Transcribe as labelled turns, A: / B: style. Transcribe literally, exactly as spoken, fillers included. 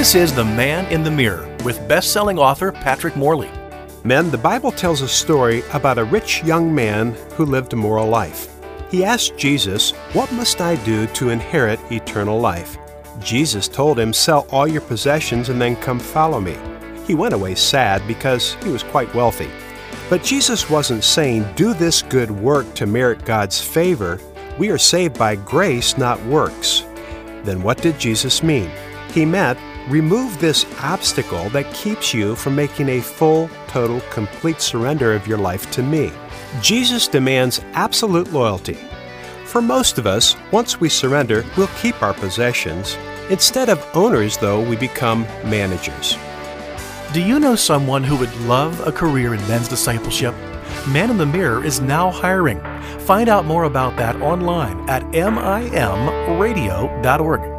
A: This is The Man in the Mirror with best-selling author Patrick Morley.
B: Men, the Bible tells a story about a rich young man who lived a moral life. He asked Jesus, "What must I do to inherit eternal life?" Jesus told him, "Sell all your possessions and then come follow me." He went away sad because he was quite wealthy. But Jesus wasn't saying, "Do this good work to merit God's favor." We are saved by grace, not works. Then what did Jesus mean? He meant, remove this obstacle that keeps you from making a full, total, complete surrender of your life to me. Jesus demands absolute loyalty. For most of us, once we surrender, we'll keep our possessions. Instead of owners, though, we become managers.
A: Do you know someone who would love a career in men's discipleship? Man in the Mirror is now hiring. Find out more about that online at M I M radio dot org.